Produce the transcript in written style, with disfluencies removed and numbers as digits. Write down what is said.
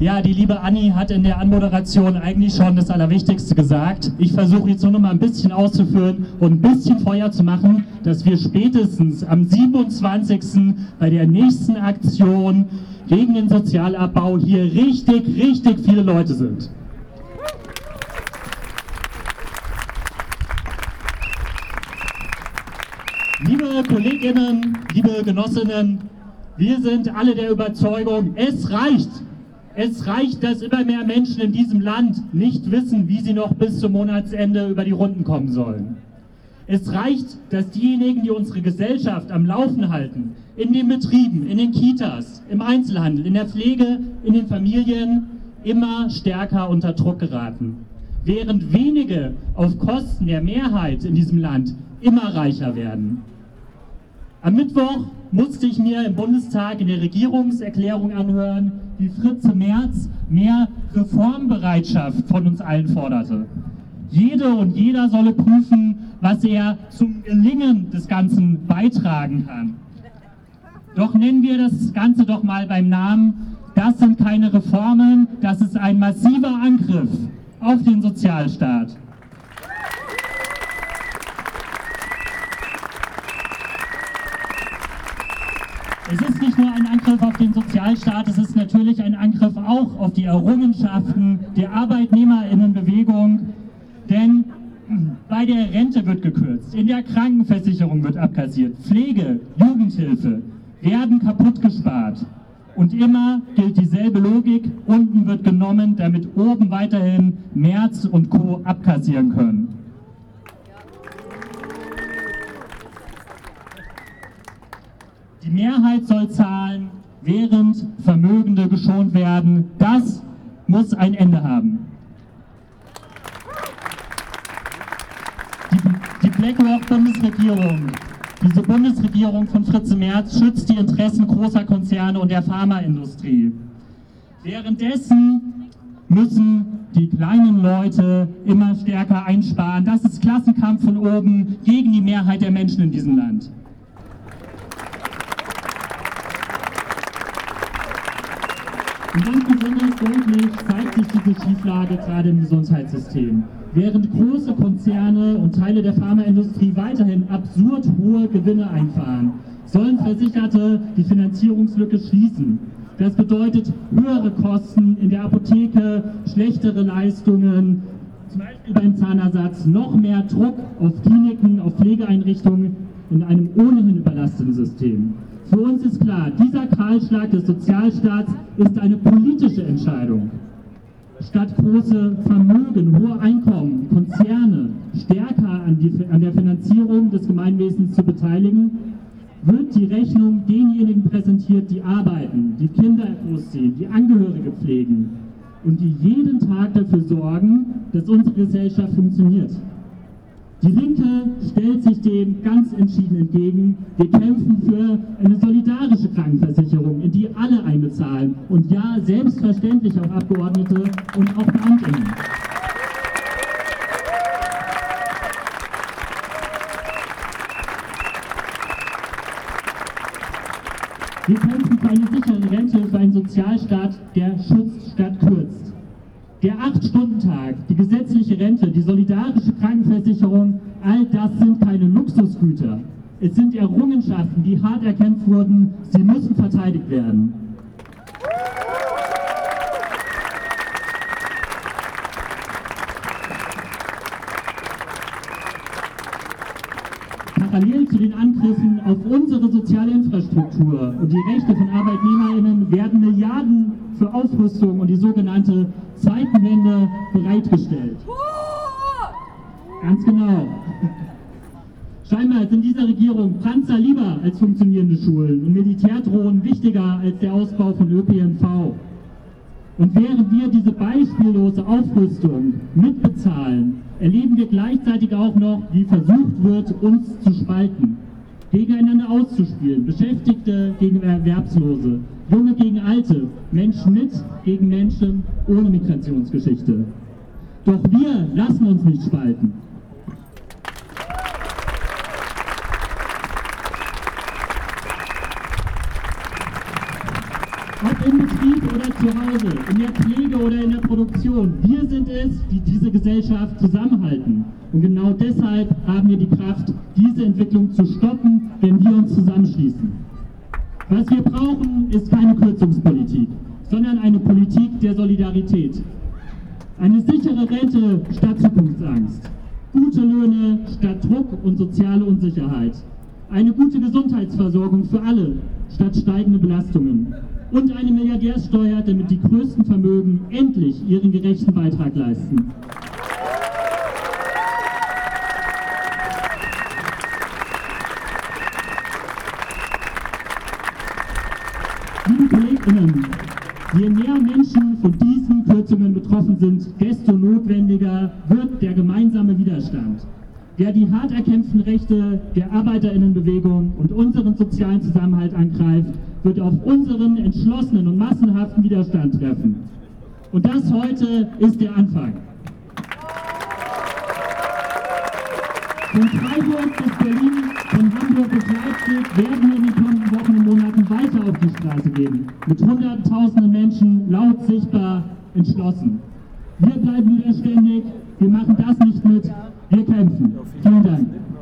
Ja, die liebe Anni hat in der Anmoderation eigentlich schon das Allerwichtigste gesagt. Ich versuche jetzt nur noch mal ein bisschen auszuführen und ein bisschen Feuer zu machen, dass wir spätestens am 27. bei der nächsten Aktion gegen den Sozialabbau hier richtig viele Leute sind. Liebe KollegInnen, liebe Genossinnen, wir sind alle der Überzeugung, es reicht. Es reicht, dass immer mehr Menschen in diesem Land nicht wissen, wie sie noch bis zum Monatsende über die Runden kommen sollen. Es reicht, dass diejenigen, die unsere Gesellschaft am Laufen halten, in den Betrieben, in den Kitas, im Einzelhandel, in der Pflege, in den Familien, immer stärker unter Druck geraten. Während wenige auf Kosten der Mehrheit in diesem Land immer reicher werden. Am Mittwoch musste ich mir im Bundestag in der Regierungserklärung anhören, wie Fritze Merz mehr Reformbereitschaft von uns allen forderte. Jede und jeder solle prüfen, was er zum Gelingen des Ganzen beitragen kann. Doch nennen wir das Ganze doch mal beim Namen. Das sind keine Reformen, das ist ein massiver Angriff auf den Sozialstaat. Es ist nicht nur ein Angriff auf den Sozialstaat, es ist natürlich ein Angriff auch auf die Errungenschaften der ArbeitnehmerInnenbewegung, denn bei der Rente wird gekürzt, in der Krankenversicherung wird abkassiert, Pflege, Jugendhilfe werden kaputt gespart. Und immer gilt dieselbe Logik, unten wird genommen, damit oben weiterhin Merz und Co. abkassieren können. Die Mehrheit soll zahlen, während Vermögende geschont werden. Das muss ein Ende haben. Die BlackRock-Bundesregierung, diese Bundesregierung von Fritze Merz, schützt die Interessen großer Konzerne und der Pharmaindustrie. Währenddessen müssen die kleinen Leute immer stärker einsparen. Das ist Klassenkampf von oben gegen die Mehrheit der Menschen in diesem Land. Und ganz besonders deutlich zeigt sich diese Schieflage gerade im Gesundheitssystem. Während große Konzerne und Teile der Pharmaindustrie weiterhin absurd hohe Gewinne einfahren, sollen Versicherte die Finanzierungslücke schließen. Das bedeutet höhere Kosten in der Apotheke, schlechtere Leistungen, zum Beispiel beim Zahnersatz, noch mehr Druck auf Kliniken, auf Pflegeeinrichtungen in einem ohnehin überlasteten System. Für uns ist klar, dieser Kahlschlag des Sozialstaats ist eine politische Entscheidung. Statt große Vermögen, hohe Einkommen, Konzerne stärker an der Finanzierung des Gemeinwesens zu beteiligen, wird die Rechnung denjenigen präsentiert, die arbeiten, die Kinder großziehen, die Angehörige pflegen und die jeden Tag dafür sorgen, dass unsere Gesellschaft funktioniert. Die Linke stellt sich dem ganz entschieden entgegen. Wir kämpfen für eine solidarische Krankenversicherung, in die alle einbezahlen. Und ja, selbstverständlich auch Abgeordnete und auch Beamtinnen. Wir kämpfen für eine sichere Rente, für einen Sozialstaat, der schützt statt kürzt. Der 8-Stunden-Tag, die gesetzliche Rente, die solidarische Krankenversicherung, all das sind keine Luxusgüter. Es sind Errungenschaften, die hart erkämpft wurden. Sie müssen verteidigt werden. Parallel zu den Angriffen auf unsere soziale Infrastruktur und die Rechte von ArbeitnehmerInnen werden Milliarden für Aufrüstung und die sogenannte Zeitenwende bereitgestellt. Ganz genau. Scheinbar ist in dieser Regierung Panzer lieber als funktionierende Schulen und Militärdrohnen wichtiger als der Ausbau von ÖPNV. Und während wir diese beispiellose Aufrüstung mitbezahlen, erleben wir gleichzeitig auch noch, wie versucht wird, uns zu spalten, gegeneinander auszuspielen, Beschäftigte gegen Erwerbslose, Junge gegen Alte, Menschen mit gegen Menschen ohne Migrationsgeschichte. Doch wir lassen uns nicht spalten. Ob im Betrieb oder zu Hause, in der Pflege oder in der Produktion. Wir sind es, die diese Gesellschaft zusammenhalten. Und genau deshalb haben wir die Kraft, diese Entwicklung zu stoppen, wenn wir uns zusammenschließen. Was wir brauchen, ist keine Kürzungspolitik, sondern eine Politik der Solidarität. Eine sichere Rente statt Zukunftsangst. Gute Löhne statt Druck und soziale Unsicherheit. Eine gute Gesundheitsversorgung für alle statt steigende Belastungen. Und eine Milliardärsteuer, damit die größten Vermögen endlich ihren gerechten Beitrag leisten. Liebe KollegInnen, je mehr Menschen von diesen Kürzungen betroffen sind, desto notwendiger wird der gemeinsame Widerstand, der die hart erkämpften Rechte der ArbeiterInnenbewegung und unseren sozialen Zusammenhalt angreift, wird auf unseren entschlossenen und massenhaften Widerstand treffen. Und das heute ist der Anfang. Von Freiburg bis Berlin, von Hamburg bis Leipzig werden wir in den kommenden Wochen und Monaten weiter auf die Straße gehen. Mit hunderttausenden Menschen, laut, sichtbar, entschlossen. Wir bleiben widerständig, wir machen das nicht mit, wir kämpfen. Vielen Dank.